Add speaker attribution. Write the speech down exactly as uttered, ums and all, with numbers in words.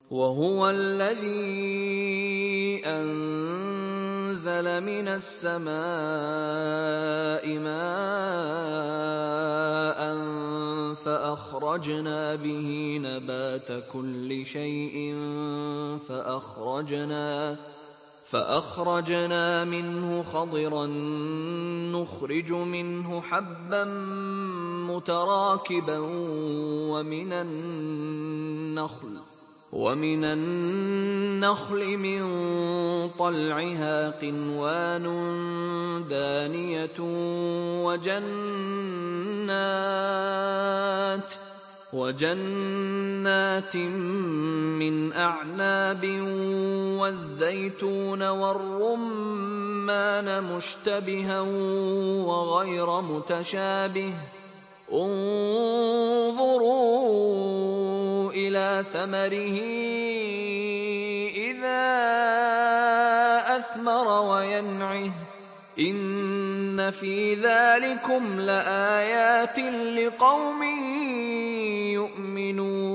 Speaker 1: وهو الذي أنزل من السماء ماء فأخرجنا به نبات كل شيء فأخرجنا فأخرجنا منه خضرا نخرج منه حبا متراكبا ومن النخل ومن النخل من طلعها قنوان دانية وجنات وجنات من أعناب والزيتون والرمان مشتبها وغير متشابه انظروا إلى ثمره إذا أثمر وينعه إن في ذلكم لآيات لقوم يؤمنون.